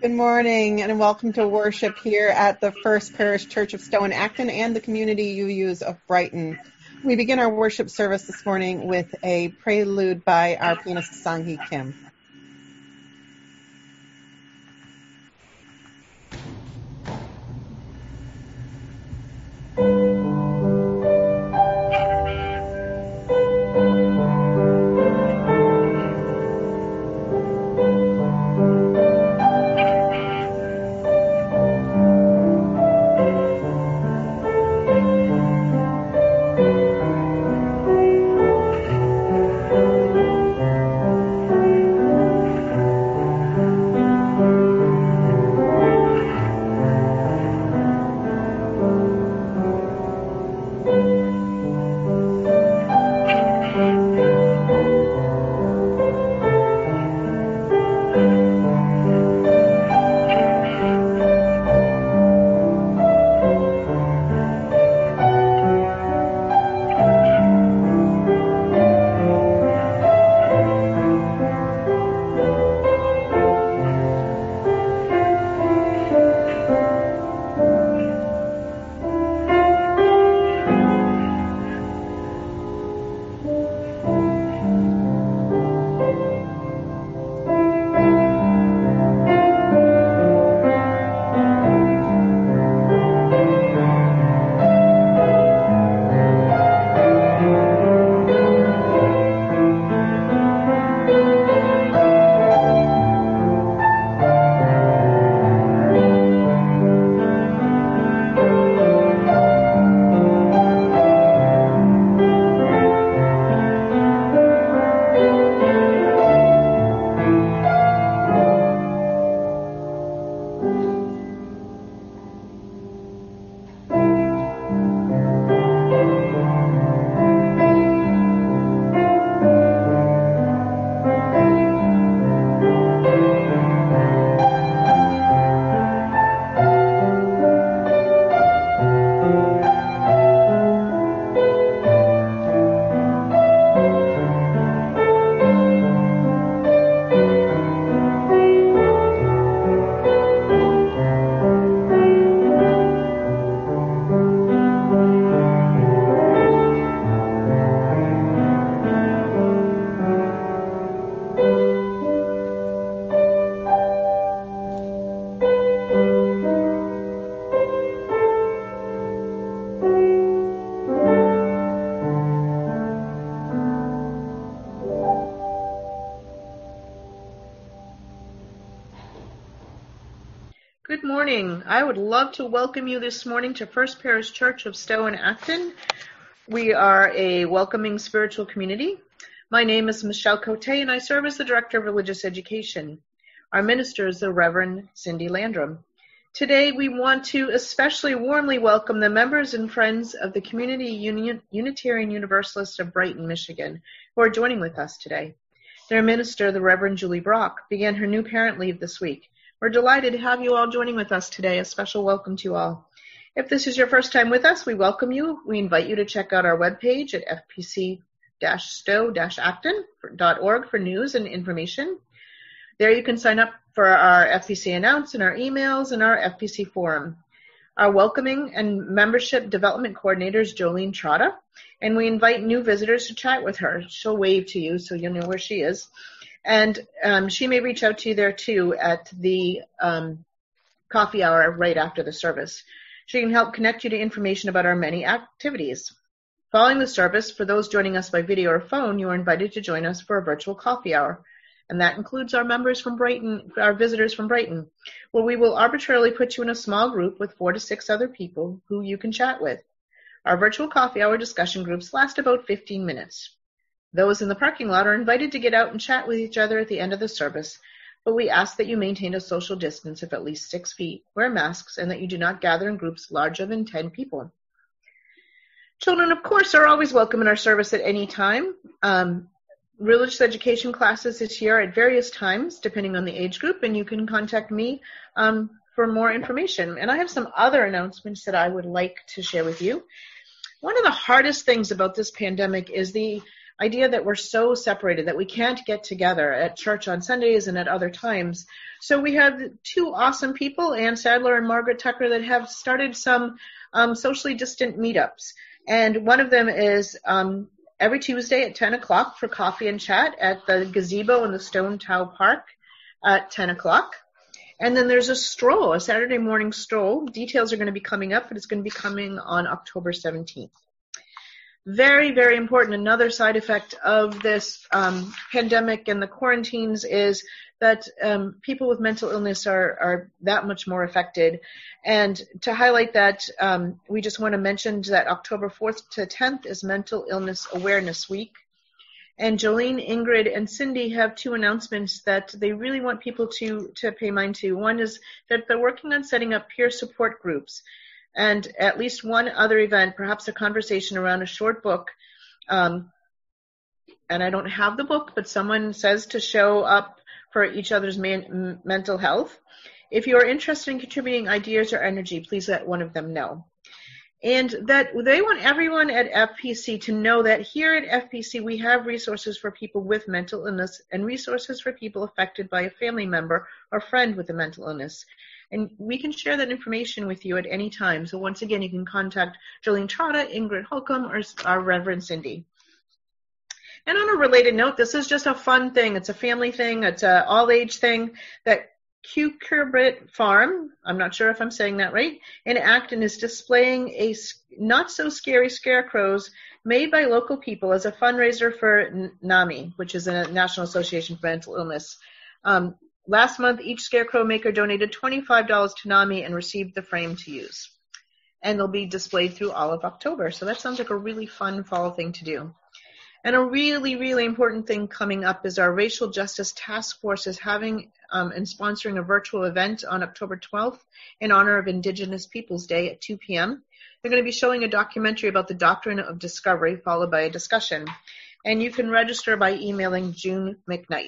Good morning and welcome to worship here at the First Parish Church of Stowe and Acton and the Community UUs of Brighton. We begin our worship service this morning with a prelude by our pianist Sang-Hee Kim. Good morning. I would love to welcome you this morning to First Parish Church of Stowe and Acton. We are a welcoming spiritual community. My name is Michelle Cote and I serve as the Director of Religious Education. Our minister is the Reverend Cindy Landrum. Today we want to especially warmly welcome the members and friends of the Community Unitarian Universalist of Brighton, Michigan, who are joining with us today. Their minister, the Reverend Julie Brock, began her new parent leave this week. We're delighted to have you all joining with us today. A special welcome to you all. If this is your first time with us, we welcome you. We invite you to check out our webpage at fpc-stowe-acton.org for news and information. There you can sign up for our FPC announce and our emails and our FPC forum. Our welcoming and membership development coordinator is Jolene Trotta, and we invite new visitors to chat with her. She'll wave to you so you'll know where she is. And she may reach out to you there, too, at the coffee hour right after the service. She can help connect you to information about our many activities. Following the service, for those joining us by video or phone, you are invited to join us for a virtual coffee hour. And that includes our members from Brighton, our visitors from Brighton, where we will arbitrarily put you in a small group with 4 to 6 other people who you can chat with. Our virtual coffee hour discussion groups last about 15 minutes. Those in the parking lot are invited to get out and chat with each other at the end of the service, but we ask that you maintain a social distance of at least 6 feet, wear masks, and that you do not gather in groups larger than 10 people. Children, of course, are always welcome in our service at any time. Religious education classes this year at various times, depending on the age group, and you can contact me for more information. And I have some other announcements that I would like to share with you. One of the hardest things about this pandemic is the idea that we're so separated that we can't get together at church on Sundays and at other times. So we have two awesome people, Ann Sadler and Margaret Tucker, that have started some socially distant meetups. And one of them is every Tuesday at 10 o'clock for coffee and chat at the gazebo in the Stone Tow Park at 10 o'clock. And then there's a stroll, a Saturday morning stroll. Details are going to be coming up, but it's going to be coming on October 17th. Very, very important. Another side effect of this pandemic and the quarantines is that people with mental illness are that much more affected. And to highlight that, we just want to mention that October 4th to 10th is Mental Illness Awareness Week. And Jolene, Ingrid, and Cindy have two announcements that they really want people to pay mind to. One is that they're working on setting up peer support groups and at least one other event, perhaps a conversation around a short book. And I don't have the book, but someone says to show up for each other's mental health. If you are interested in contributing ideas or energy, please let one of them know. And that they want everyone at FPC to know that here at FPC we have resources for people with mental illness and resources for people affected by a family member or friend with a mental illness. And we can share that information with you at any time. So once again, you can contact Jolene Trotta, Ingrid Holcomb, or our Reverend Cindy. And on a related note, this is just a fun thing. It's a family thing. It's an all-age thing that Cucurbit Farm, I'm not sure if I'm saying that right, in Acton is displaying a not-so-scary scarecrows made by local people as a fundraiser for NAMI, which is a National Association for Mental Illness. Last month, each scarecrow maker donated $25 to NAMI and received the frame to use. And they'll be displayed through all of October. So that sounds like a really fun fall thing to do. And a really, really important thing coming up is our Racial Justice Task Force is having and sponsoring a virtual event on October 12th in honor of Indigenous Peoples Day at 2 p.m. They're going to be showing a documentary about the doctrine of discovery, followed by a discussion. And you can register by emailing June McKnight.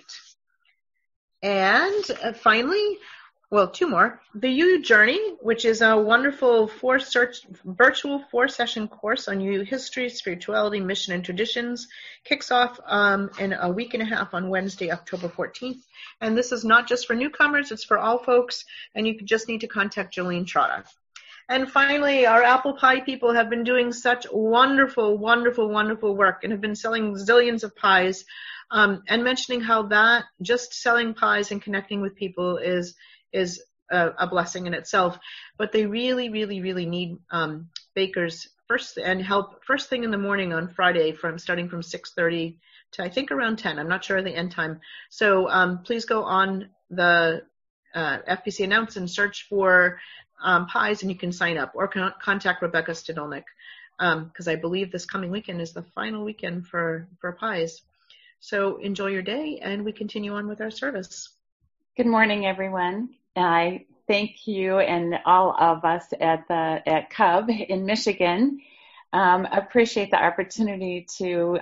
And finally, well, two more. The UU Journey, which is a wonderful virtual 4-session course on UU history, spirituality, mission, and traditions, kicks off in a week and a half on Wednesday, October 14th. And this is not just for newcomers, it's for all folks, and you just need to contact Jolene Trotta. And finally, our apple pie people have been doing such wonderful, wonderful, wonderful work and have been selling zillions of pies, and mentioning how that just selling pies and connecting with people is a blessing in itself. But they really, really, really need bakers first thing in the morning on Friday starting from 6:30 to I think around 10. I'm not sure of the end time. So please go on the FPC announce and search for pies, and you can sign up or contact Rebecca Stadolnik because I believe this coming weekend is the final weekend for pies. So enjoy your day, and we continue on with our service. Good morning, everyone. I thank you and all of us at Cub in Michigan. Appreciate the opportunity to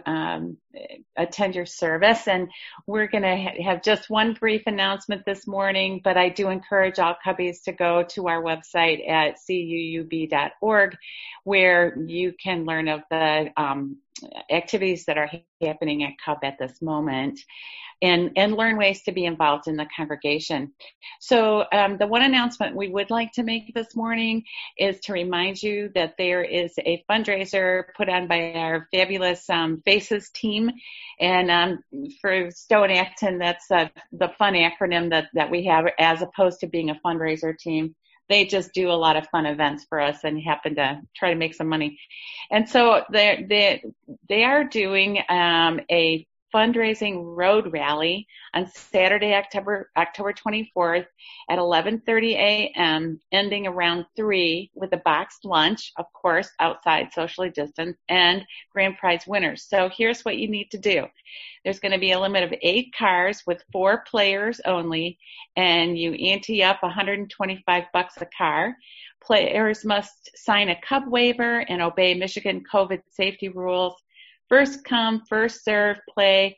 attend your service. And we're going to have just one brief announcement this morning, but I do encourage all Cubbies to go to our website at cuub.org, where you can learn of the activities that are happening at Cub at this moment. And learn ways to be involved in the congregation. So the one announcement we would like to make this morning is to remind you that there is a fundraiser put on by our fabulous FACES team. And for Stone Acton, that's the fun acronym that we have as opposed to being a fundraiser team. They just do a lot of fun events for us and happen to try to make some money. And so they are doing a fundraising road rally on Saturday, October 24th at 11:30 a.m., ending around 3 with a boxed lunch, of course, outside, socially distanced, and grand prize winners. So here's what you need to do. There's going to be a limit of 8 cars with 4 players only, and you ante up $125 a car. Players must sign a Cub waiver and obey Michigan COVID safety rules. First come, first serve play,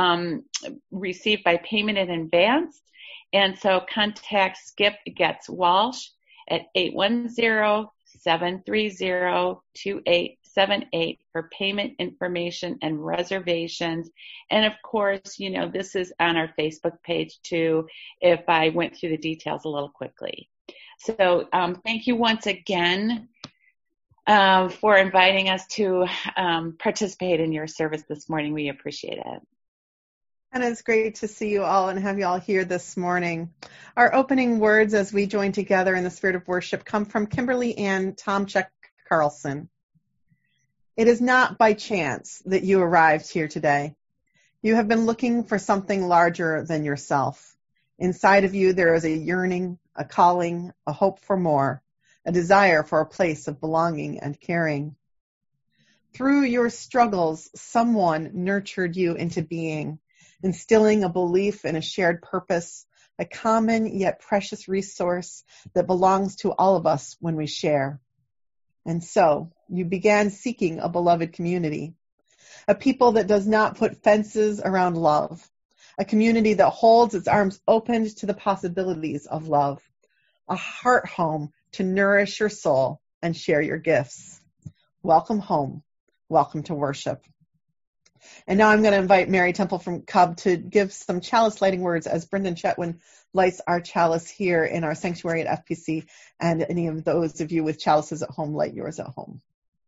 received by payment in advance. And so contact Skip Getz Walsh at 810-730-2860. 888-888-5878 for payment information and reservations. And of course, this is on our Facebook page too, if I went through the details a little quickly. So thank you once again for inviting us to participate in your service this morning. We appreciate it. And it's great to see you all and have you all here this morning. Our opening words as we join together in the spirit of worship come from Kimberly Ann Tomczyk Carlson. It is not by chance that you arrived here today. You have been looking for something larger than yourself. Inside of you there is a yearning, a calling, a hope for more, a desire for a place of belonging and caring. Through your struggles, someone nurtured you into being, instilling a belief in a shared purpose, a common yet precious resource that belongs to all of us when we share. And so you began seeking a beloved community, a people that does not put fences around love, a community that holds its arms open to the possibilities of love, a heart home to nourish your soul and share your gifts. Welcome home. Welcome to worship. And now I'm going to invite Mary Temple from Cub to give some chalice lighting words as Brendan Chetwin lights our chalice here in our sanctuary at FPC, and any of those of you with chalices at home, light yours at home.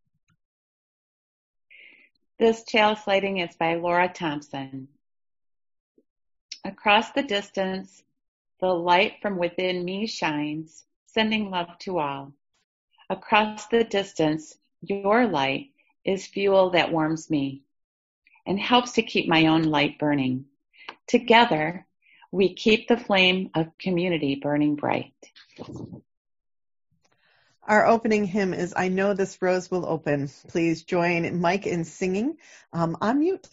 This chalice lighting is by Laura Thompson. Across the distance, the light from within me shines, sending love to all. Across the distance, your light is fuel that warms me and helps to keep my own light burning. Together, we keep the flame of community burning bright. Our opening hymn is I Know This Rose Will Open. Please join Mike in singing on mute.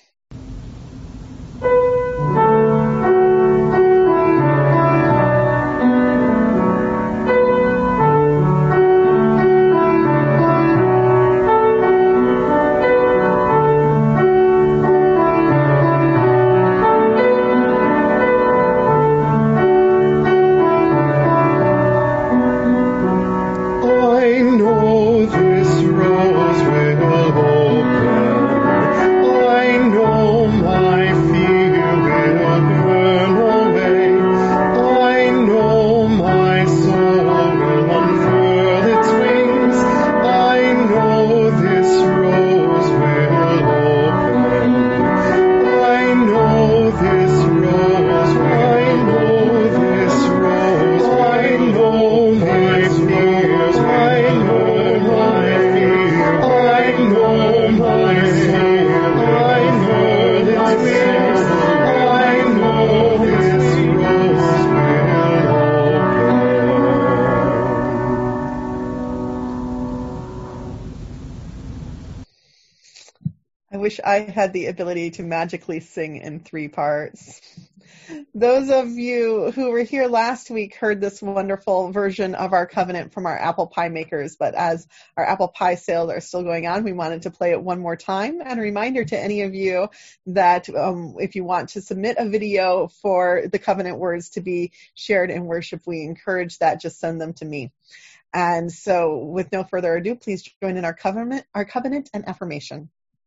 I had the ability to magically sing in 3 parts. Those of you who were here last week heard this wonderful version of our covenant from our apple pie makers, but as our apple pie sales are still going on, we wanted to play it one more time. And a reminder to any of you that if you want to submit a video for the covenant words to be shared in worship, we encourage that. Just send them to me. And so with no further ado, please join in our covenant and affirmation.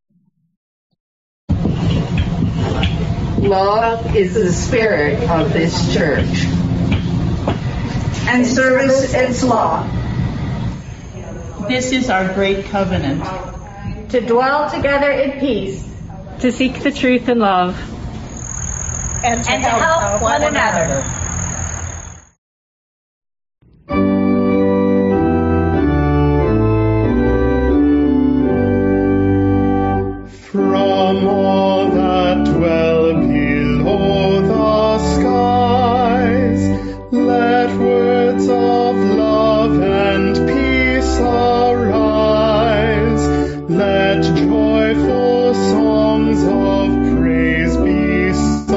Love is the spirit of this church, and service its law. This is our great covenant. To dwell together in peace, to seek the truth in love, and to help one another. From all that dwell below the skies, let words of love and peace arise. Let joyful songs of praise be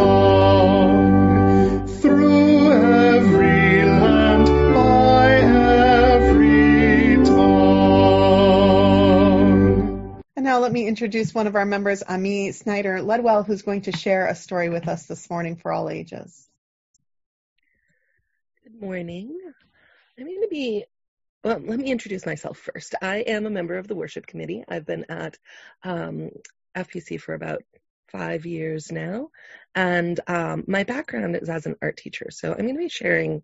sung through every land, by every tongue. And now let me introduce one of our members, Ami Snyder-Ledwell, who's going to share a story with us this morning for all ages. Good morning. I'm going to be Well, let me introduce myself first. I am a member of the worship committee. I've been at FPC for about 5 years now, and my background is as an art teacher. So I'm going to be sharing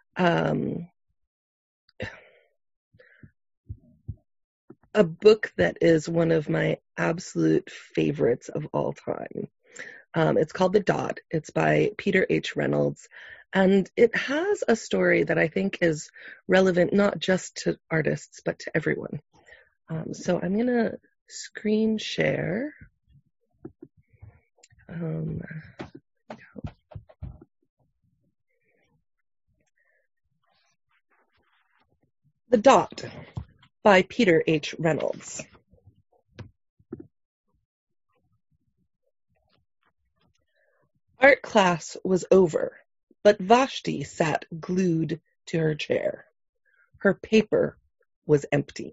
a book that is one of my absolute favorites of all time. It's called The Dot. It's by Peter H. Reynolds, and it has a story that I think is relevant not just to artists, but to everyone. So I'm going to screen share. The Dot by Peter H. Reynolds. Art class was over, but Vashti sat glued to her chair. Her paper was empty.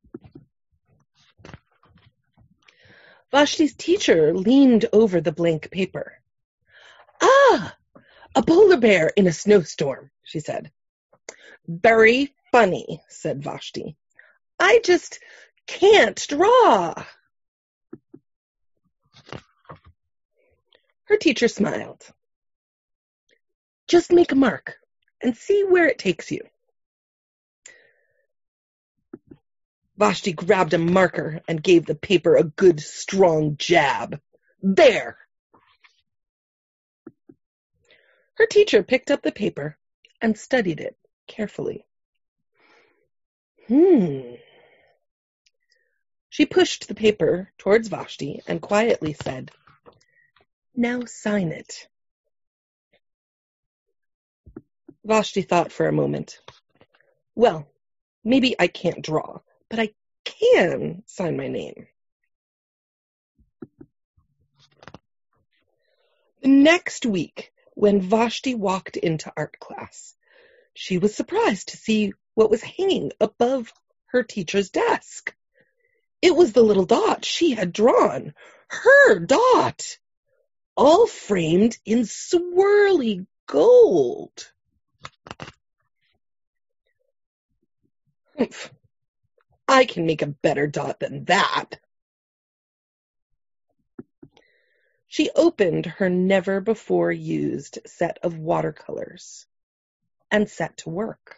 Vashti's teacher leaned over the blank paper. "Ah, a polar bear in a snowstorm," she said. "Very funny," said Vashti. "I just can't draw." Her teacher smiled. "Just make a mark and see where it takes you." Vashti grabbed a marker and gave the paper a good, strong jab. "There!" Her teacher picked up the paper and studied it carefully. She pushed the paper towards Vashti and quietly said, "Now sign it." Vashti thought for a moment. "Well, maybe I can't draw, but I can sign my name." The next week, when Vashti walked into art class, she was surprised to see what was hanging above her teacher's desk. It was the little dot she had drawn, her dot, all framed in swirly gold. "Humph, I can make a better dot than that." She opened her never-before-used set of watercolors and set to work.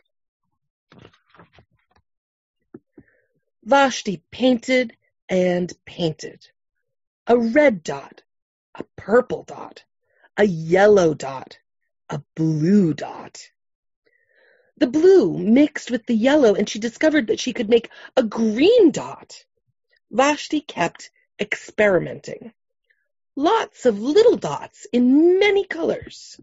Vashti painted and painted. A red dot, a purple dot, a yellow dot, a blue dot. The blue mixed with the yellow, and she discovered that she could make a green dot. Vashti kept experimenting. Lots of little dots in many colors.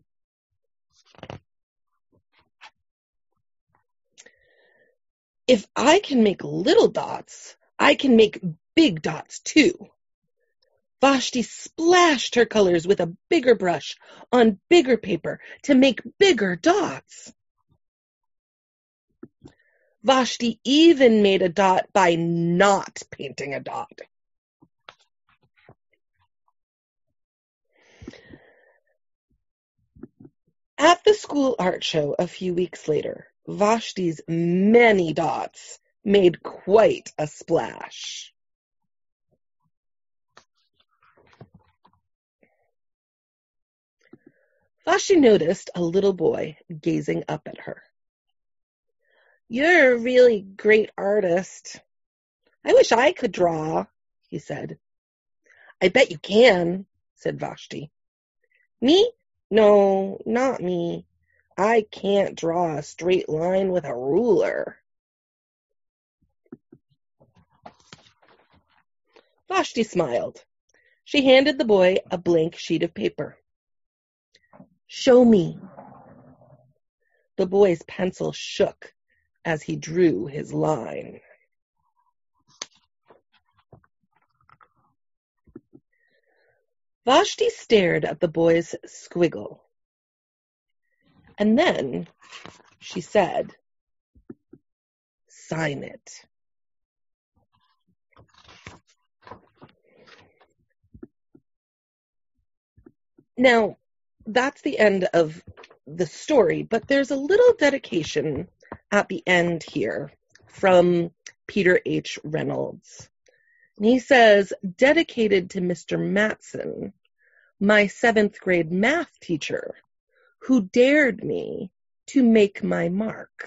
"If I can make little dots, I can make big dots too." Vashti splashed her colors with a bigger brush on bigger paper to make bigger dots. Vashti even made a dot by not painting a dot. At the school art show a few weeks later, Vashti's many dots made quite a splash. Vashti noticed a little boy gazing up at her. "You're a really great artist. I wish I could draw," he said. "I bet you can," said Vashti. "Me? No, not me. I can't draw a straight line with a ruler." Vashti smiled. She handed the boy a blank sheet of paper. "Show me." The boy's pencil shook as he drew his line. Vashti stared at the boy's squiggle. And then she said, "Sign it." Now, that's the end of the story, but there's a little dedication at the end here from Peter H. Reynolds. And he says, dedicated to Mr. Matson, my 7th grade math teacher, who dared me to make my mark.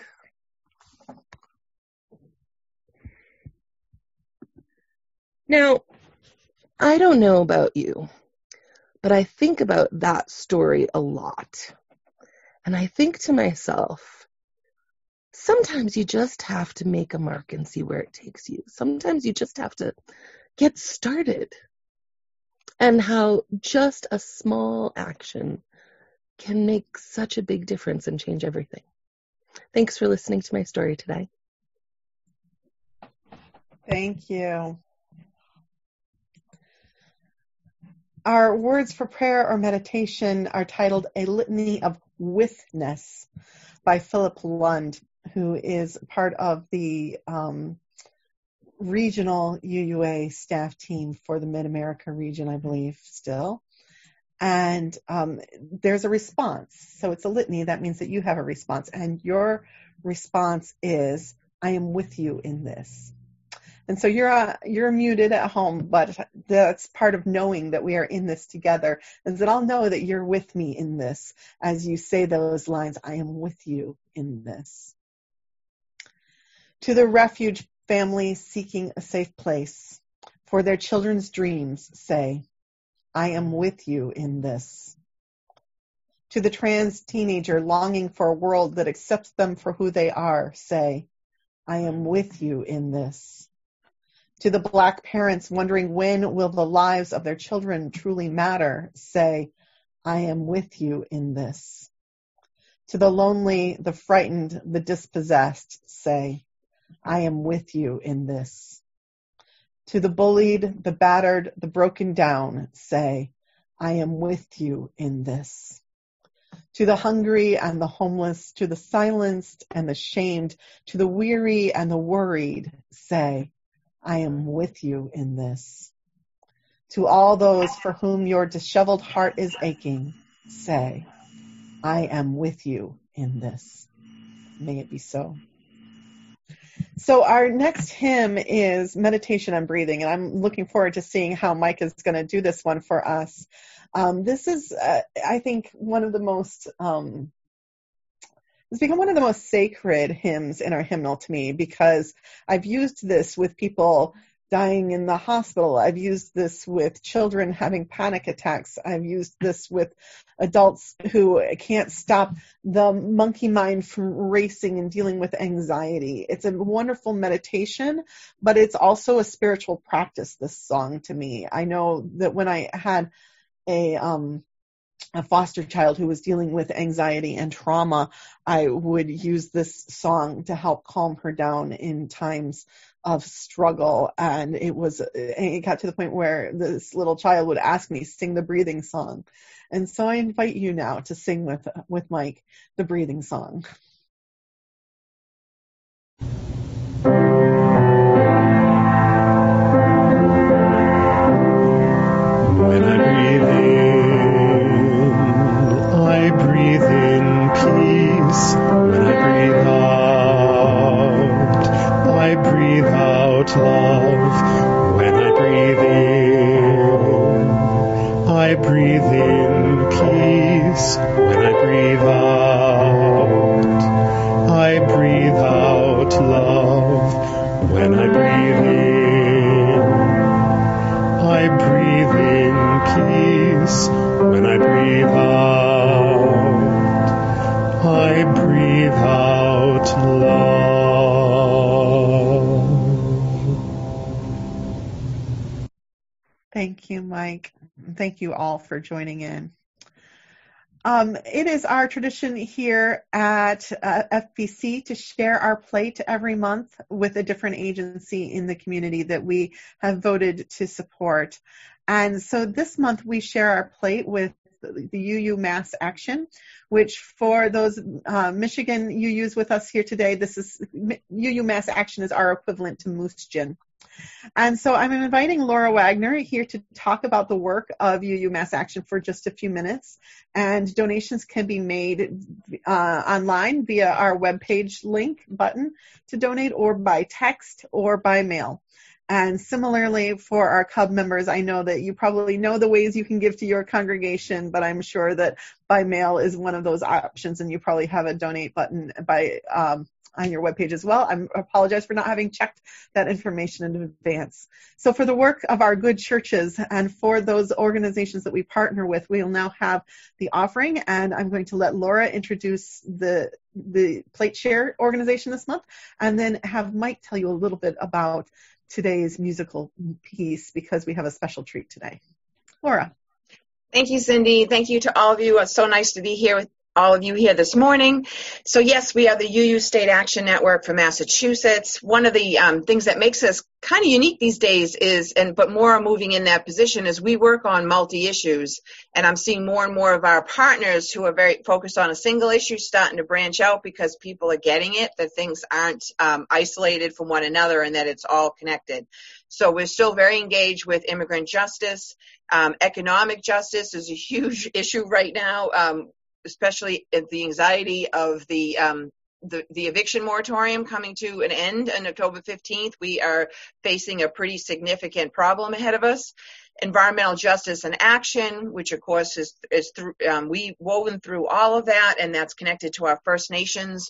Now, I don't know about you, but I think about that story a lot. And I think to myself, sometimes you just have to make a mark and see where it takes you. Sometimes you just have to get started. And how just a small action can make such a big difference and change everything. Thanks for listening to my story today. Thank you. Our words for prayer or meditation are titled A Litany of Withness by Philip Lund, who is part of the regional UUA staff team for the Mid-America region, I believe, still. And there's a response. So it's a litany. That means that you have a response. And your response is, I am with you in this. And so you're muted at home, but that's part of knowing that we are in this together, is that I'll know that you're with me in this as you say those lines, I am with you in this. To the refuge family seeking a safe place for their children's dreams, say, I am with you in this. To the trans teenager longing for a world that accepts them for who they are, say, I am with you in this. To the Black parents wondering when will the lives of their children truly matter, say, I am with you in this. To the lonely, the frightened, the dispossessed, say, I am with you in this. To the bullied, the battered, the broken down, say, I am with you in this. To the hungry and the homeless, to the silenced and the shamed, to the weary and the worried, say, I am with you in this. To all those for whom your disheveled heart is aching, say, I am with you in this. May it be so. So our next hymn is Meditation on Breathing, and I'm looking forward to seeing how Mike is going to do this one for us. This is, I think, one of the most... It's become one of the most sacred hymns in our hymnal to me because I've used this with people dying in the hospital. I've used this with children having panic attacks. I've used this with adults who can't stop the monkey mind from racing and dealing with anxiety. It's a wonderful meditation, but it's also a spiritual practice, this song to me. I know that when I had a foster child who was dealing with anxiety and trauma, I would use this song to help calm her down in times of struggle. And it got to the point where this little child would ask me, sing the breathing song. And so I invite you now to sing with Mike the breathing song. When I breathe in, I breathe in peace. When I breathe out, I breathe out love. When I breathe in, I breathe in peace. When I breathe out, I breathe out love. When I breathe in, I breathe in peace. When I breathe out, I breathe out love. Thank you, Mike. Thank you all for joining in. It is our tradition here at FBC to share our plate every month with a different agency in the community that we have voted to support. And so this month we share our plate with the UU Mass Action, which for those Michigan UUs with us here today, this is UU Mass Action is our equivalent to Moose Gin. And so I'm inviting Laura Wagner here to talk about the work of UU Mass Action for just a few minutes. And donations can be made online via our webpage link button to donate, or by text or by mail. And similarly for our Cub members, I know that you probably know the ways you can give to your congregation, but I'm sure that by mail is one of those options, and you probably have a donate button by on your webpage as well. I apologize for not having checked that information in advance. So for the work of our good churches and for those organizations that we partner with, we will now have the offering, and I'm going to let Laura introduce the Plate Share organization this month, and then have Mike tell you a little bit about today's musical piece, because we have a special treat today. Laura. Thank you, Cindy. Thank you to all of you. It's so nice to be here with all of you here this morning. So yes, we are the UU State Action Network for Massachusetts. One of the things that makes us kind of unique these days is, but more are moving in that position, is we work on multi-issues. And I'm seeing more and more of our partners who are very focused on a single issue starting to branch out, because people are getting it, that things aren't isolated from one another and that it's all connected. So we're still very engaged with immigrant justice. Economic justice is a huge issue right now, especially the anxiety of the eviction moratorium coming to an end on October 15th. We are facing a pretty significant problem ahead of us. Environmental justice and action, which of course is through, we woven through all of that, and that's connected to our First Nations,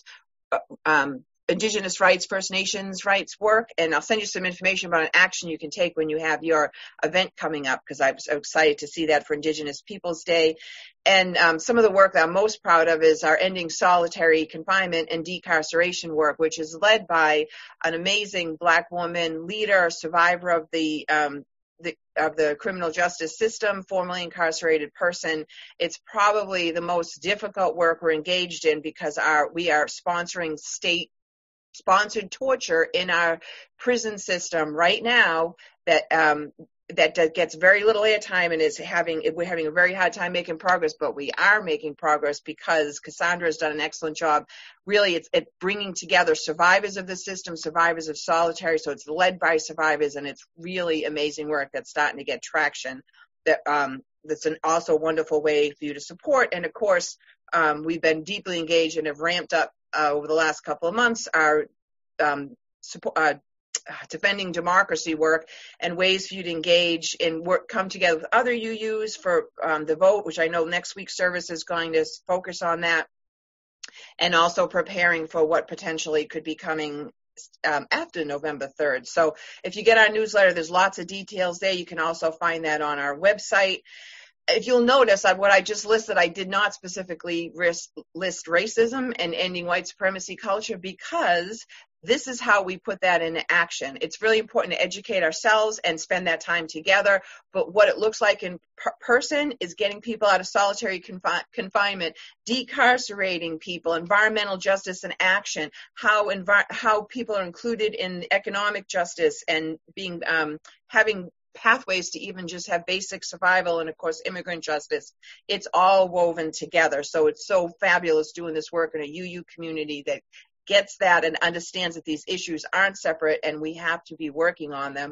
Indigenous rights, First Nations rights work. And I'll send you some information about an action you can take when you have your event coming up, because I'm so excited to see that for Indigenous Peoples Day. And some of the work that I'm most proud of is our Ending Solitary Confinement and Decarceration work, which is led by an amazing Black woman leader, survivor of the criminal justice system, formerly incarcerated person. It's probably the most difficult work we're engaged in, because we are sponsoring state-sponsored torture in our prison system right now that gets very little airtime, and we're having a very hard time making progress, but we are making progress because Cassandra has done an excellent job. Really, it's bringing together survivors of the system, survivors of solitary, so it's led by survivors, and it's really amazing work that's starting to get traction. That's also a wonderful way for you to support. And of course, we've been deeply engaged and have ramped up over the last couple of months our defending democracy work, and ways for you to engage and come together with other UUs for the vote, which I know next week's service is going to focus on that, and also preparing for what potentially could be coming after November 3rd. So if you get our newsletter, there's lots of details there. You can also find that on our website. If you'll notice, what I just listed, I did not specifically list racism and ending white supremacy culture, because this is how we put that into action. It's really important to educate ourselves and spend that time together. But what it looks like in person is getting people out of solitary confinement, decarcerating people, environmental justice and action, how people are included in economic justice, and being having pathways to even just have basic survival, and of course immigrant justice. It's all woven together. So it's so fabulous doing this work in a UU community that gets that and understands that these issues aren't separate, and we have to be working on them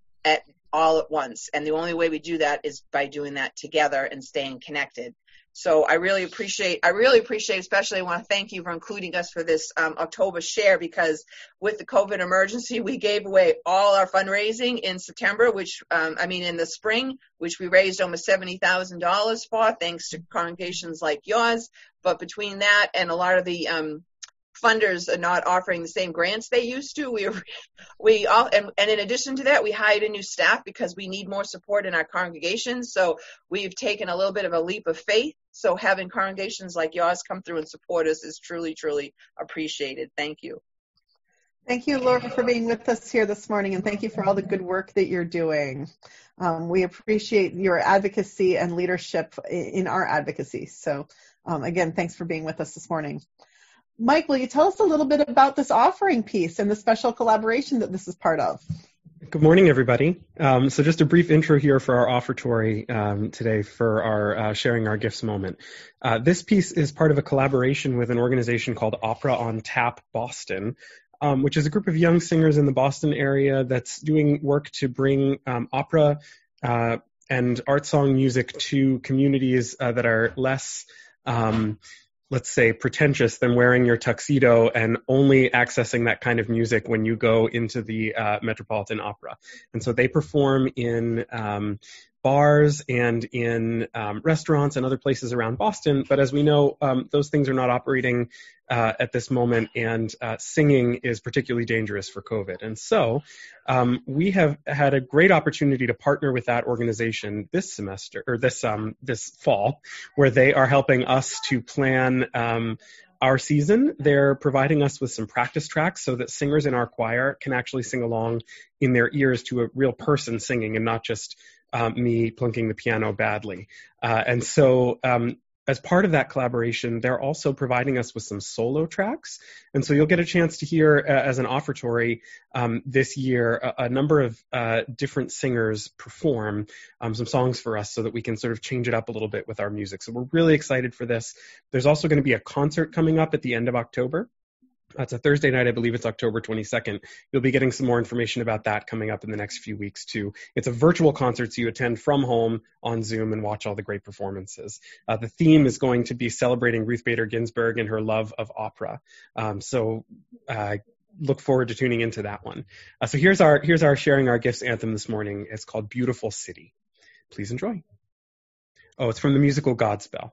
all at once. And the only way we do that is by doing that together and staying connected. So I really appreciate, especially I want to thank you for including us for this October share, because with the COVID emergency, we gave away all our fundraising in September, in the spring, which we raised almost $70,000 for, thanks to congregations like yours. But between that and a lot of the funders are not offering the same grants they used to. And in addition to that, we hired a new staff because we need more support in our congregations. So we've taken a little bit of a leap of faith. So having congregations like yours come through and support us is truly, truly appreciated. Thank you. Thank you, Laura, for being with us here this morning, and thank you for all the good work that you're doing. We appreciate your advocacy and leadership in our advocacy. So again, thanks for being with us this morning. Mike, will you tell us a little bit about this offering piece and the special collaboration that this is part of? Good morning, everybody. So just a brief intro here for our offertory today for our Sharing Our Gifts moment. This piece is part of a collaboration with an organization called Opera on Tap Boston. which is a group of young singers in the Boston area that's doing work to bring opera and art song music to communities that are less, let's say, pretentious than wearing your tuxedo and only accessing that kind of music when you go into the Metropolitan Opera. And so they perform in bars and in restaurants and other places around Boston. But as we know, those things are not operating at this moment, and singing is particularly dangerous for COVID. And so we have had a great opportunity to partner with that organization this semester, or this fall, where they are helping us to plan our season. They're providing us with some practice tracks so that singers in our choir can actually sing along in their ears to a real person singing and not just me plunking the piano badly. And so as part of that collaboration, they're also providing us with some solo tracks. And so you'll get a chance to hear as an offertory this year a number of different singers perform some songs for us so that we can sort of change it up a little bit with our music. So we're really excited for this. There's also going to be a concert coming up at the end of October. It's a Thursday night. I believe it's October 22nd. You'll be getting some more information about that coming up in the next few weeks, too. It's a virtual concert, so you attend from home on Zoom and watch all the great performances. The theme is going to be celebrating Ruth Bader Ginsburg and her love of opera. So look forward to tuning into that one. So here's our Sharing Our Gifts anthem this morning. It's called Beautiful City. Please enjoy. Oh, it's from the musical Godspell.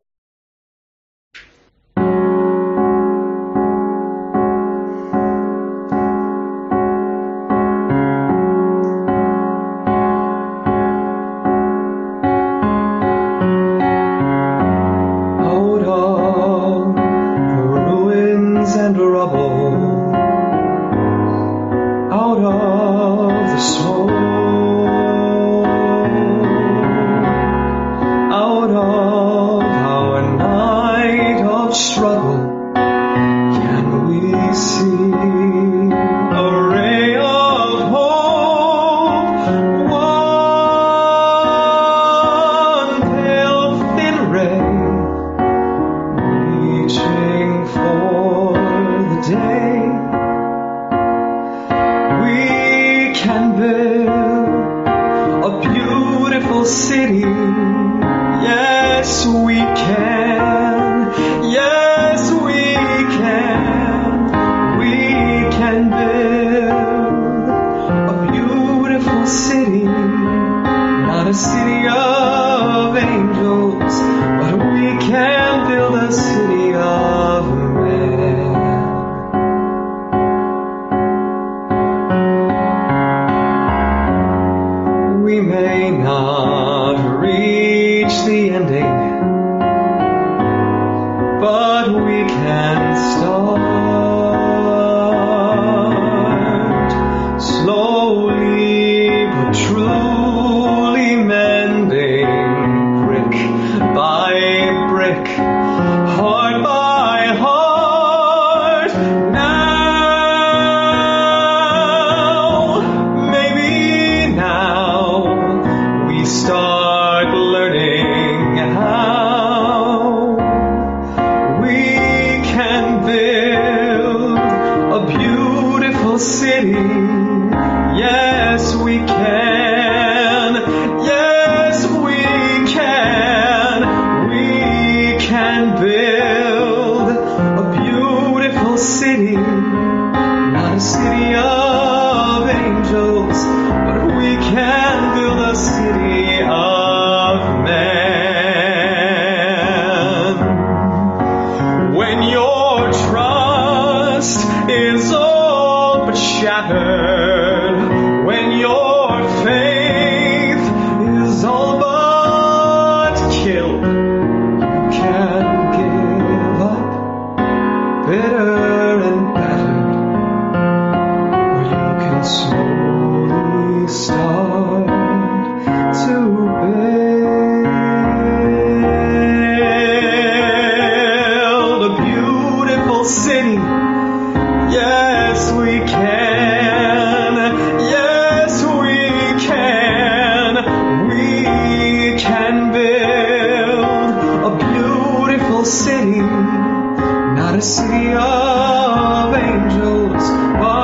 City, not a city of angels, but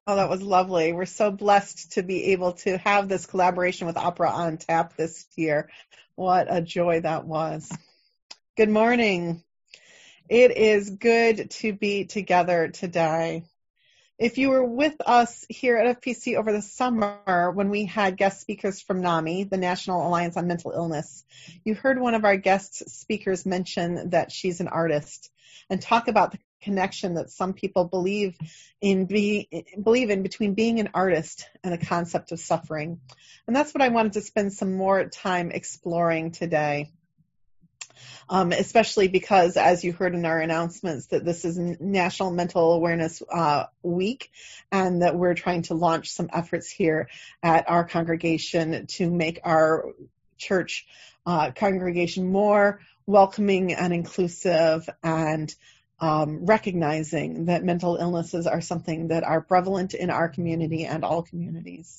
Oh, that was lovely. We're so blessed to be able to have this collaboration with Opera on Tap this year. What a joy that was. Good morning. It is good to be together today. If you were with us here at FPC over the summer when we had guest speakers from NAMI, the National Alliance on Mental Illness, you heard one of our guest speakers mention that she's an artist and talk about the connection that some people believe in between being an artist and the concept of suffering. And that's what I wanted to spend some more time exploring today. Especially because, as you heard in our announcements, that this is National Mental Awareness Week, and that we're trying to launch some efforts here at our congregation to make our church congregation more welcoming and inclusive, and recognizing that mental illnesses are something that are prevalent in our community and all communities.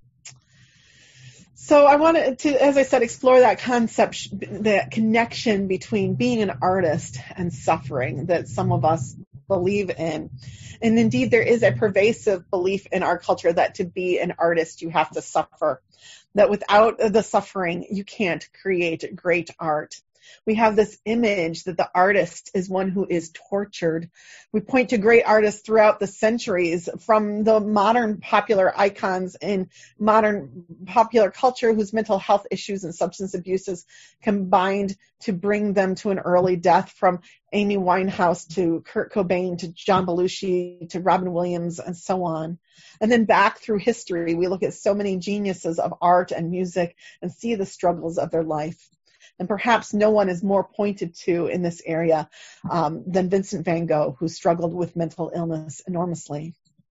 So I wanted to, as I said, explore that concept, that connection between being an artist and suffering that some of us believe in. And indeed, there is a pervasive belief in our culture that to be an artist, you have to suffer. That without the suffering, you can't create great art. We have this image that the artist is one who is tortured. We point to great artists throughout the centuries, from the modern popular icons in modern popular culture whose mental health issues and substance abuses combined to bring them to an early death, from Amy Winehouse to Kurt Cobain to John Belushi to Robin Williams and so on. And then back through history, we look at so many geniuses of art and music and see the struggles of their life. And perhaps no one is more pointed to in this area than Vincent van Gogh, who struggled with mental illness enormously.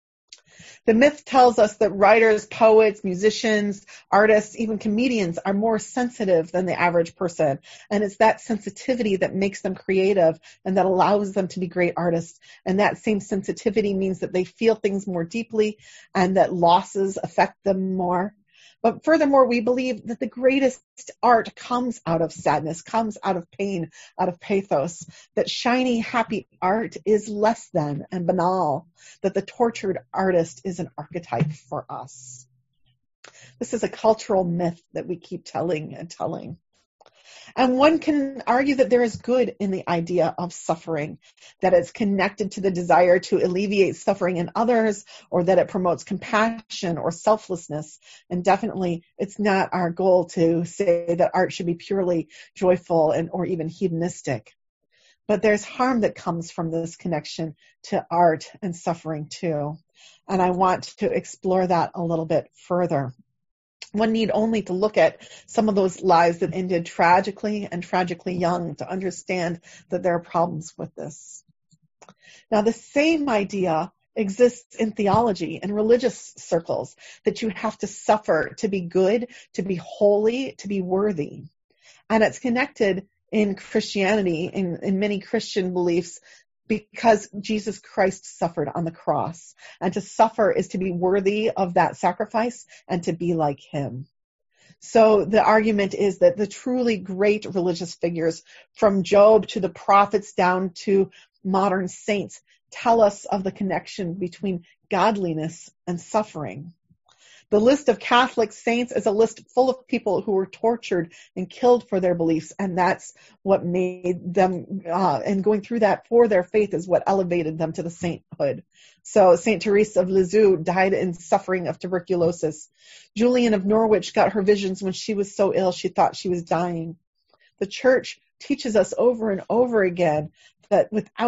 The myth tells us that writers, poets, musicians, artists, even comedians are more sensitive than the average person. And it's that sensitivity that makes them creative and that allows them to be great artists. And that same sensitivity means that they feel things more deeply and that losses affect them more. But furthermore, we believe that the greatest art comes out of sadness, comes out of pain, out of pathos, that shiny, happy art is less than and banal, that the tortured artist is an archetype for us. This is a cultural myth that we keep telling and telling. And one can argue that there is good in the idea of suffering, that it's connected to the desire to alleviate suffering in others, or that it promotes compassion or selflessness. And definitely it's not our goal to say that art should be purely joyful or even hedonistic. But there's harm that comes from this connection to art and suffering too. And I want to explore that a little bit further. One need only to look at some of those lives that ended tragically and tragically young to understand that there are problems with this. Now, the same idea exists in theology and religious circles, that you have to suffer to be good, to be holy, to be worthy. And it's connected in Christianity, in many Christian beliefs, because Jesus Christ suffered on the cross. And to suffer is to be worthy of that sacrifice and to be like him. So the argument is that the truly great religious figures, from Job to the prophets down to modern saints, tell us of the connection between godliness and suffering. The list of Catholic saints is a list full of people who were tortured and killed for their beliefs, and that's what made them, and going through that for their faith is what elevated them to the sainthood. So St. Teresa of Lisieux died in suffering of tuberculosis. Julian of Norwich got her visions when she was so ill she thought she was dying. The church teaches us over and over again that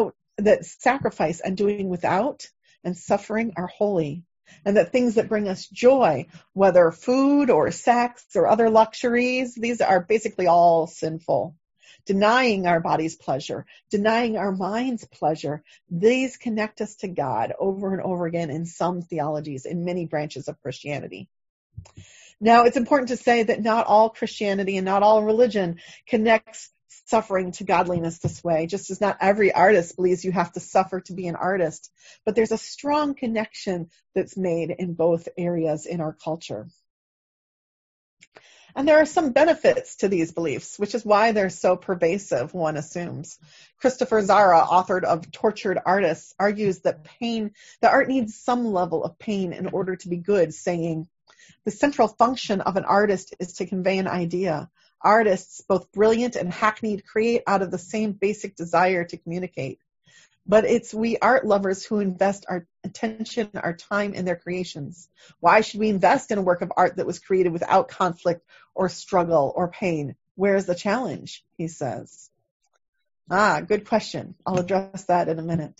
sacrifice and doing without and suffering are holy. And that things that bring us joy, whether food or sex or other luxuries, these are basically all sinful. Denying our body's pleasure, denying our mind's pleasure, these connect us to God over and over again in some theologies, in many branches of Christianity. Now, it's important to say that not all Christianity and not all religion connects suffering to godliness this way, just as not every artist believes you have to suffer to be an artist. But there's a strong connection that's made in both areas in our culture. And there are some benefits to these beliefs, which is why they're so pervasive, one assumes. Christopher Zara, author of Tortured Artists, argues that art needs some level of pain in order to be good, saying, the central function of an artist is to convey an idea. Artists, both brilliant and hackneyed, create out of the same basic desire to communicate. But it's we art lovers who invest our attention, our time in their creations. Why should we invest in a work of art that was created without conflict or struggle or pain? Where's the challenge, he says. Good question. I'll address that in a minute.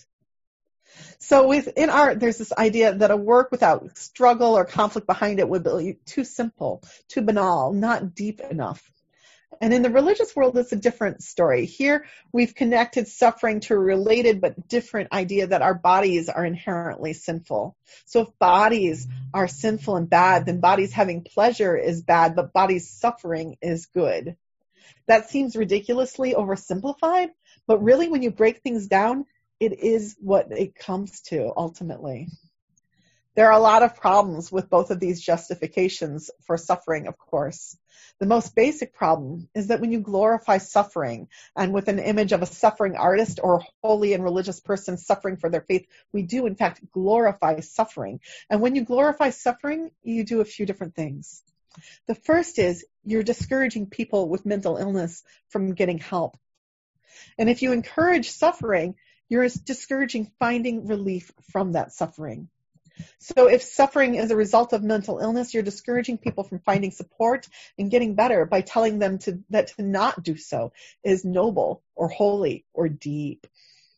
So in art, there's this idea that a work without struggle or conflict behind it would be too simple, too banal, not deep enough. And in the religious world, it's a different story. Here, we've connected suffering to a related but different idea that our bodies are inherently sinful. So if bodies are sinful and bad, then bodies having pleasure is bad, but bodies suffering is good. That seems ridiculously oversimplified, but really when you break things down, it is what it comes to ultimately. There are a lot of problems with both of these justifications for suffering, of course. The most basic problem is that when you glorify suffering, and with an image of a suffering artist or a holy and religious person suffering for their faith, we do in fact glorify suffering. And when you glorify suffering, you do a few different things. The first is you're discouraging people with mental illness from getting help. And if you encourage suffering, you're discouraging finding relief from that suffering. So if suffering is a result of mental illness, you're discouraging people from finding support and getting better by telling them that to not do so is noble or holy or deep.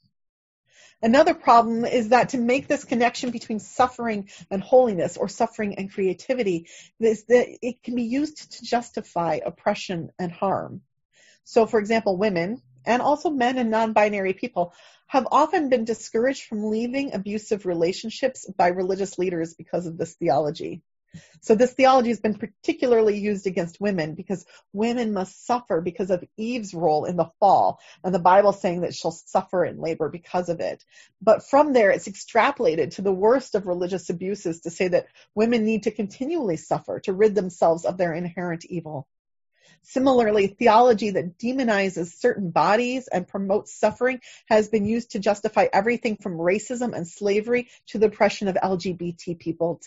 Another problem is that to make this connection between suffering and holiness or suffering and creativity is that it can be used to justify oppression and harm. So for example, women and also men and non-binary people have often been discouraged from leaving abusive relationships by religious leaders because of this theology. So this theology has been particularly used against women because women must suffer because of Eve's role in the fall, and the Bible saying that she'll suffer in labor because of it. But from there, it's extrapolated to the worst of religious abuses to say that women need to continually suffer to rid themselves of their inherent evil. Similarly, theology that demonizes certain bodies and promotes suffering has been used to justify everything from racism and slavery to the oppression of LGBTQ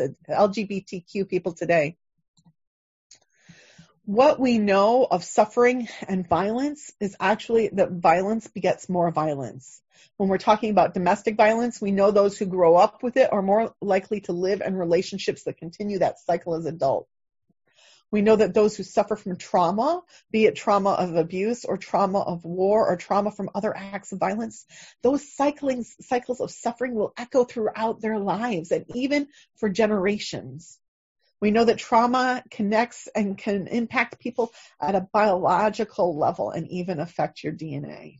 people today. What we know of suffering and violence is actually that violence begets more violence. When we're talking about domestic violence, we know those who grow up with it are more likely to live in relationships that continue that cycle as adults. We know that those who suffer from trauma, be it trauma of abuse or trauma of war or trauma from other acts of violence, those cycles of suffering will echo throughout their lives and even for generations. We know that trauma connects and can impact people at a biological level and even affect your DNA.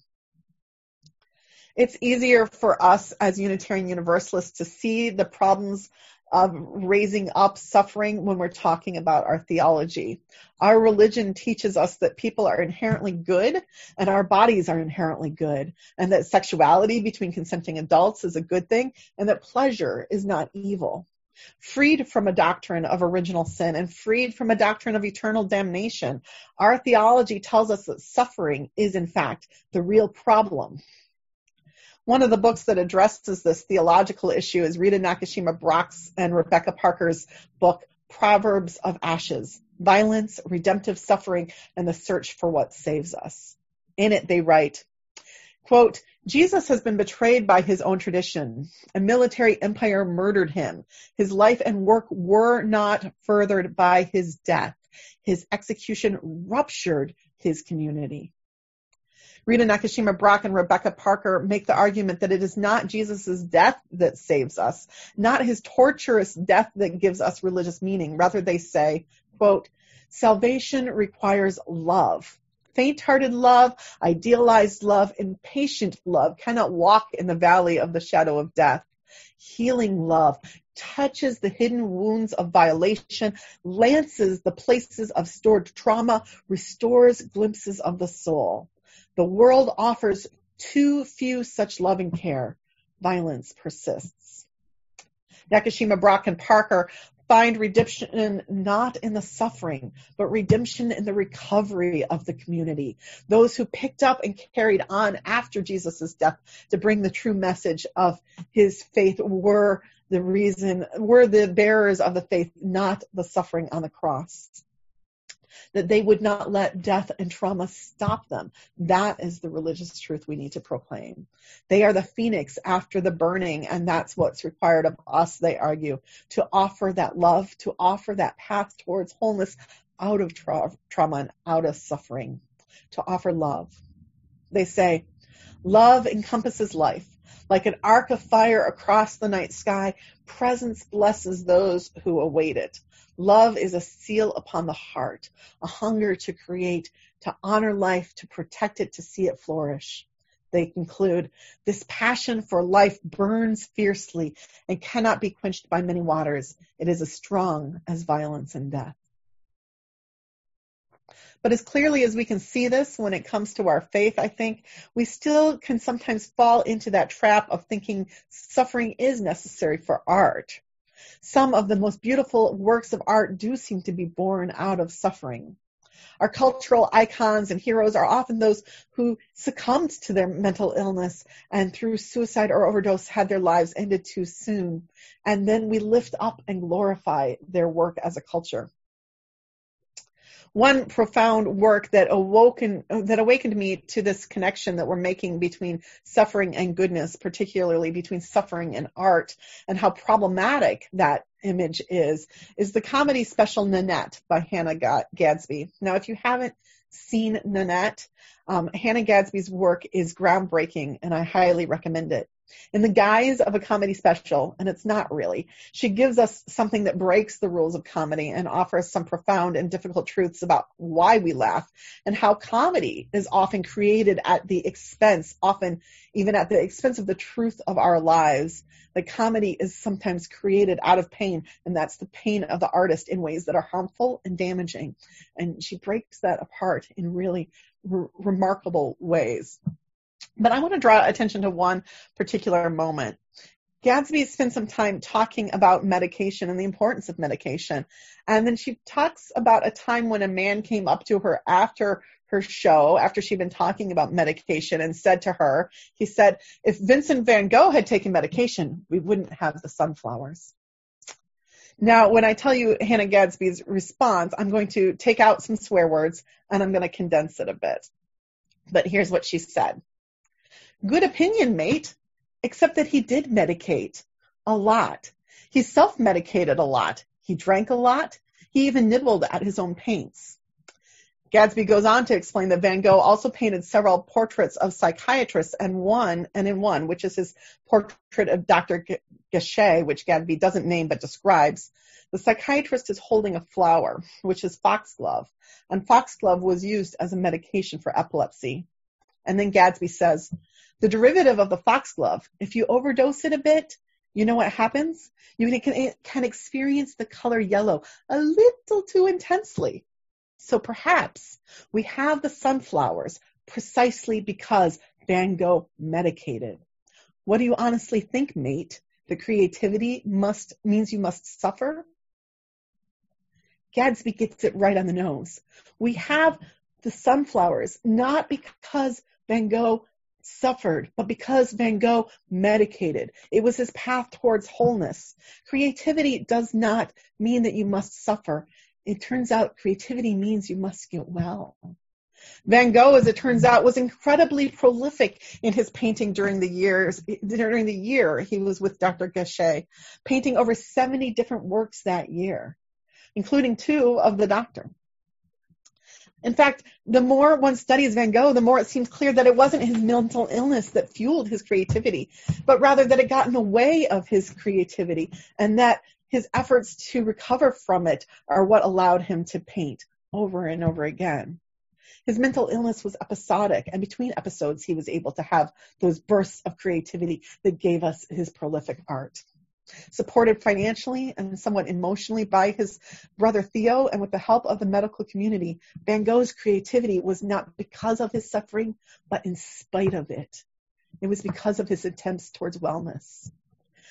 It's easier for us as Unitarian Universalists to see the problems of raising up suffering when we're talking about our theology. Our religion teaches us that people are inherently good and our bodies are inherently good, and that sexuality between consenting adults is a good thing, and that pleasure is not evil. Freed from a doctrine of original sin and freed from a doctrine of eternal damnation, our theology tells us that suffering is in fact the real problem. One of the books that addresses this theological issue is Rita Nakashima Brock's and Rebecca Parker's book, Proverbs of Ashes, Violence, Redemptive Suffering, and the Search for What Saves Us. In it, they write, quote, Jesus has been betrayed by his own tradition. A military empire murdered him. His life and work were not furthered by his death. His execution ruptured his community. Rita Nakashima Brock and Rebecca Parker make the argument that it is not Jesus' death that saves us, not his torturous death that gives us religious meaning. Rather, they say, quote, salvation requires love. Faint-hearted love, idealized love, impatient love cannot walk in the valley of the shadow of death. Healing love touches the hidden wounds of violation, lances the places of stored trauma, restores glimpses of the soul. The world offers too few such loving care. Violence persists. Nakashima, Brock, and Parker find redemption not in the suffering, but redemption in the recovery of the community. Those who picked up and carried on after Jesus' death to bring the true message of his faith were the bearers of the faith, not the suffering on the cross. That they would not let death and trauma stop them. That is the religious truth we need to proclaim. They are the phoenix after the burning, and that's what's required of us, they argue, to offer that love, to offer that path towards wholeness out of trauma and out of suffering, to offer love. They say, love encompasses life. Like an arc of fire across the night sky, presence blesses those who await it. Love is a seal upon the heart, a hunger to create, to honor life, to protect it, to see it flourish. They conclude, this passion for life burns fiercely and cannot be quenched by many waters. It is as strong as violence and death. But as clearly as we can see this when it comes to our faith, I think we still can sometimes fall into that trap of thinking suffering is necessary for art. Some of the most beautiful works of art do seem to be born out of suffering. Our cultural icons and heroes are often those who succumbed to their mental illness and through suicide or overdose had their lives ended too soon. And then we lift up and glorify their work as a culture. One profound work that awakened me to this connection that we're making between suffering and goodness, particularly between suffering and art, and how problematic that image is the comedy special Nanette by Hannah Gadsby. Now, if you haven't seen Nanette, Hannah Gadsby's work is groundbreaking, and I highly recommend it. In the guise of a comedy special, and it's not really, she gives us something that breaks the rules of comedy and offers some profound and difficult truths about why we laugh and how comedy is often created at the expense, often even at the expense of the truth of our lives. The comedy is sometimes created out of pain, and that's the pain of the artist in ways that are harmful and damaging. And she breaks that apart in really remarkable ways. But I want to draw attention to one particular moment. Gadsby spends some time talking about medication and the importance of medication. And then she talks about a time when a man came up to her after her show, after she'd been talking about medication, and said to her, he said, if Vincent van Gogh had taken medication, we wouldn't have the sunflowers. Now, when I tell you Hannah Gadsby's response, I'm going to take out some swear words and I'm going to condense it a bit. But here's what she said. Good opinion, mate, except that he did medicate a lot. He self-medicated a lot. He drank a lot. He even nibbled at his own paints. Gadsby goes on to explain that Van Gogh also painted several portraits of psychiatrists, and in one, which is his portrait of Dr. Gachet, which Gadsby doesn't name but describes, the psychiatrist is holding a flower, which is foxglove, and foxglove was used as a medication for epilepsy. And then Gadsby says, the derivative of the foxglove, if you overdose it a bit, you know what happens? You can experience the color yellow a little too intensely. So perhaps we have the sunflowers precisely because Van Gogh medicated. What do you honestly think, mate? The creativity means you must suffer? Gadsby gets it right on the nose. We have the sunflowers not because Van Gogh suffered, but because Van Gogh medicated. It was his path towards wholeness. Creativity does not mean that you must suffer. It turns out creativity means you must get well. Van Gogh, as it turns out, was incredibly prolific in his painting during the year he was with Dr. Gachet, painting over 70 different works that year, including 2 of the Doctor. In fact, the more one studies Van Gogh, the more it seems clear that it wasn't his mental illness that fueled his creativity, but rather that it got in the way of his creativity, and that his efforts to recover from it are what allowed him to paint over and over again. His mental illness was episodic, and between episodes, he was able to have those bursts of creativity that gave us his prolific art. Supported financially and somewhat emotionally by his brother Theo, and with the help of the medical community, Van Gogh's creativity was not because of his suffering, but in spite of it. It was because of his attempts towards wellness.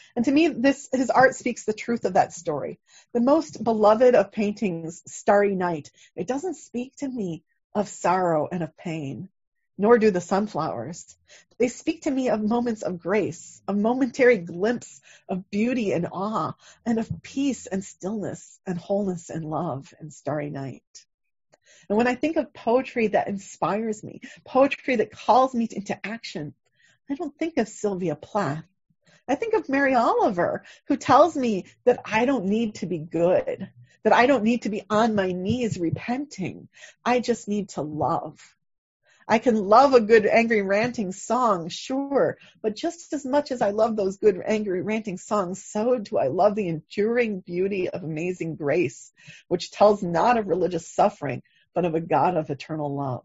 And to me, his art speaks the truth of that story. The most beloved of paintings, Starry Night, it doesn't speak to me of sorrow and of pain, nor do the sunflowers. They speak to me of moments of grace, a momentary glimpse of beauty and awe, and of peace and stillness and wholeness and love in Starry Night. And when I think of poetry that inspires me, poetry that calls me into action, I don't think of Sylvia Plath. I think of Mary Oliver, who tells me that I don't need to be good, that I don't need to be on my knees repenting. I just need to love. I can love a good angry ranting song, sure, but just as much as I love those good angry ranting songs, so do I love the enduring beauty of amazing grace, which tells not of religious suffering, but of a God of eternal love.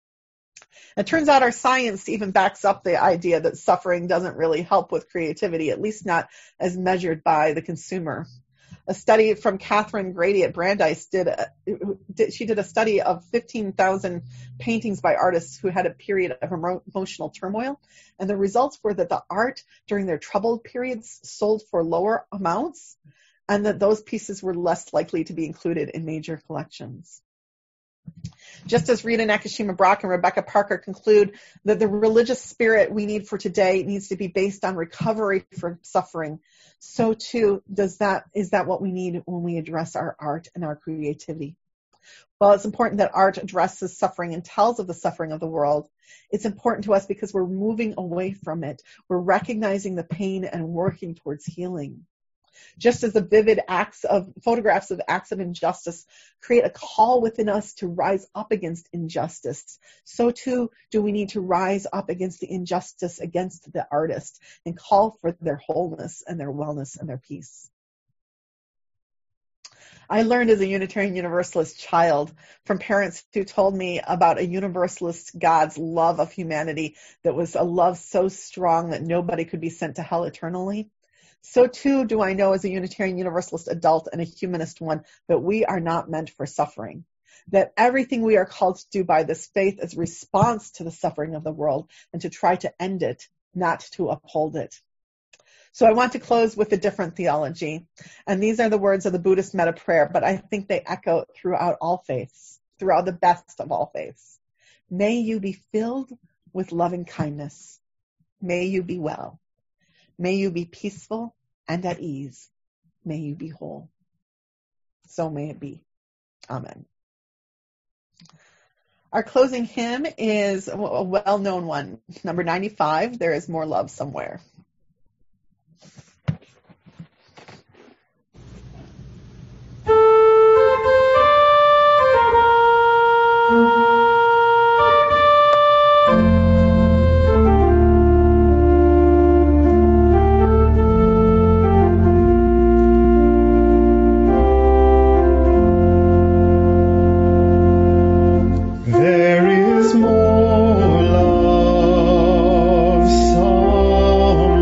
It turns out our science even backs up the idea that suffering doesn't really help with creativity, at least not as measured by the consumer. A study from Catherine Grady at Brandeis did a study of 15,000 paintings by artists who had a period of emotional turmoil, and the results were that the art during their troubled periods sold for lower amounts, and that those pieces were less likely to be included in major collections. Just as Rita Nakashima Brock and Rebecca Parker conclude that the religious spirit we need for today needs to be based on recovery from suffering, so too is that what we need when we address our art and our creativity. While it's important that art addresses suffering and tells of the suffering of the world, it's important to us because we're moving away from it. We're recognizing the pain and working towards healing. Just as the vivid photographs of acts of injustice create a call within us to rise up against injustice, so too do we need to rise up against the injustice against the artist and call for their wholeness and their wellness and their peace. I learned as a Unitarian Universalist child from parents who told me about a Universalist God's love of humanity that was a love so strong that nobody could be sent to hell eternally. So too do I know as a Unitarian Universalist adult and a humanist one that we are not meant for suffering, that everything we are called to do by this faith is a response to the suffering of the world and to try to end it, not to uphold it. So I want to close with a different theology, and these are the words of the Buddhist metta prayer, but I think they echo throughout all faiths, throughout the best of all faiths. May you be filled with loving kindness. May you be well. May you be peaceful and at ease. May you be whole. So may it be. Amen. Our closing hymn is a well-known one, number 95, There Is More Love Somewhere. There is more love somewhere.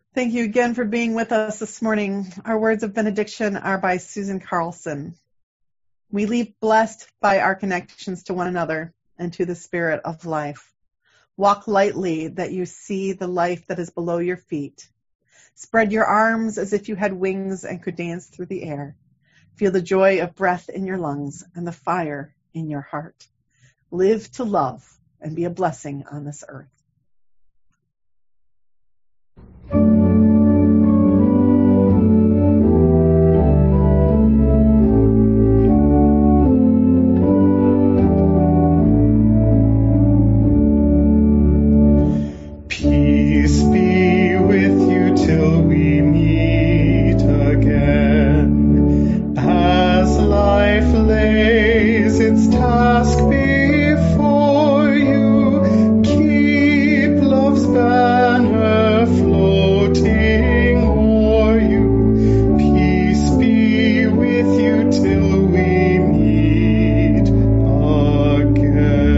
Thank you again for being with us this morning. Our words of benediction are by Susan Carlson. We leave blessed by our connections to one another and to the Spirit of life. Walk lightly that you see the life that is below your feet. Spread your arms as if you had wings and could dance through the air. Feel the joy of breath in your lungs and the fire in your heart. Live to love and be a blessing on this earth. Peace be with you till we meet again. As life lays its task before you, keep love's banner floating o'er you. Peace be with you till we meet again.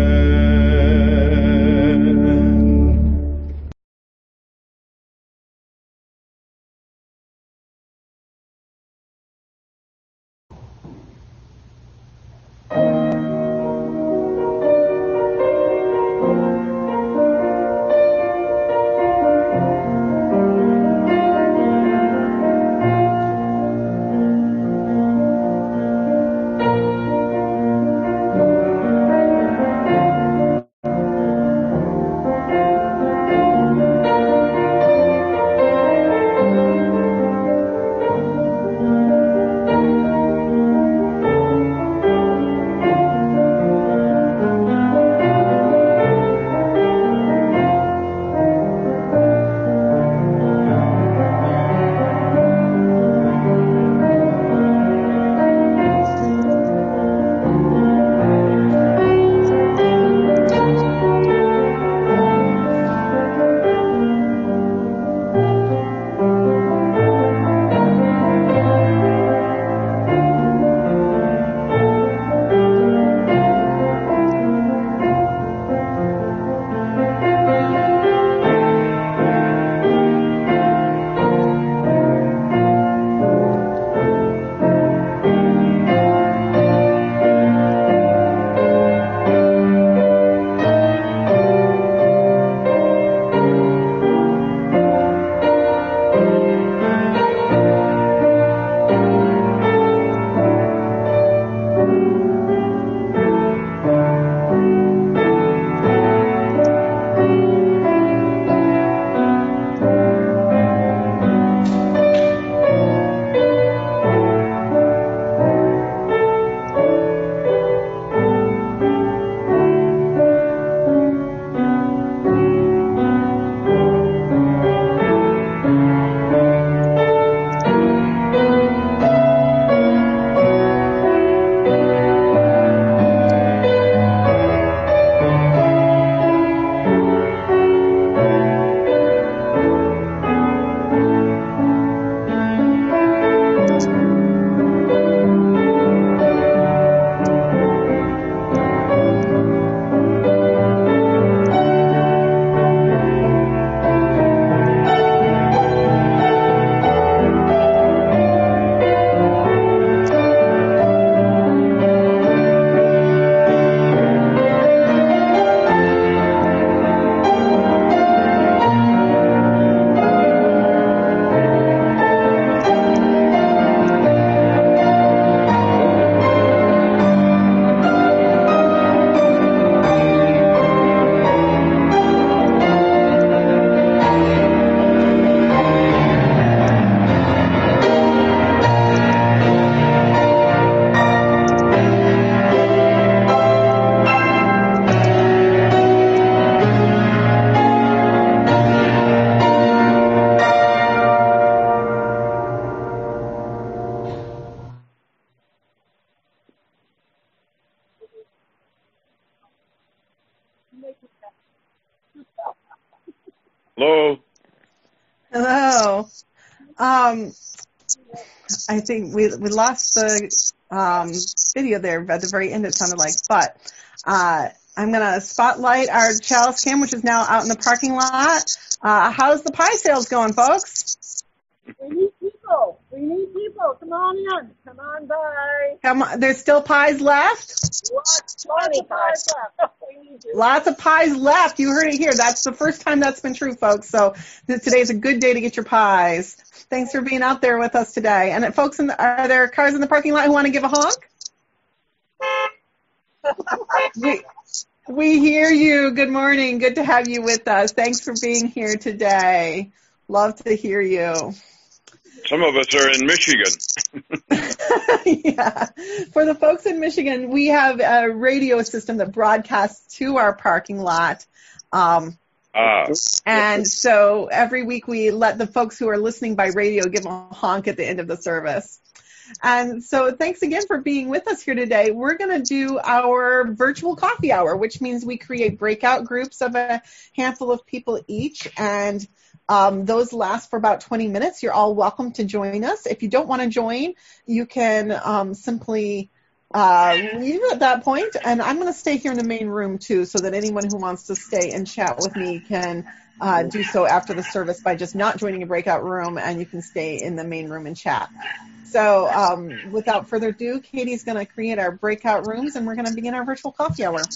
Hello. Hello. I think we lost the video there at the very end, it sounded like. But I'm I'm going to spotlight our Chalice Cam, which is now out in the parking lot. How's the pie sales going, folks? We need people. Come on in. Come on by. Come on. There's still pies left? Lots of pies left. Lots of pies left. You heard it here. That's the first time that's been true, folks. So today's a good day to get your pies. Thanks for being out there with us today. And folks, are there cars in the parking lot who want to give a honk? We hear you. Good morning. Good to have you with us. Thanks for being here today. Love to hear you. Some of us are in Michigan. Yeah. For the folks in Michigan, we have a radio system that broadcasts to our parking lot. And so every week we let the folks who are listening by radio give a honk at the end of the service. And so thanks again for being with us here today. We're going to do our virtual coffee hour, which means we create breakout groups of a handful of people each. And those last for about 20 minutes. You're all welcome to join us. If you don't want to join, you can simply leave at that point. And I'm going to stay here in the main room, too, so that anyone who wants to stay and chat with me can do so after the service by just not joining a breakout room, and you can stay in the main room and chat. So without further ado, Katie's going to create our breakout rooms, and we're going to begin our virtual coffee hour.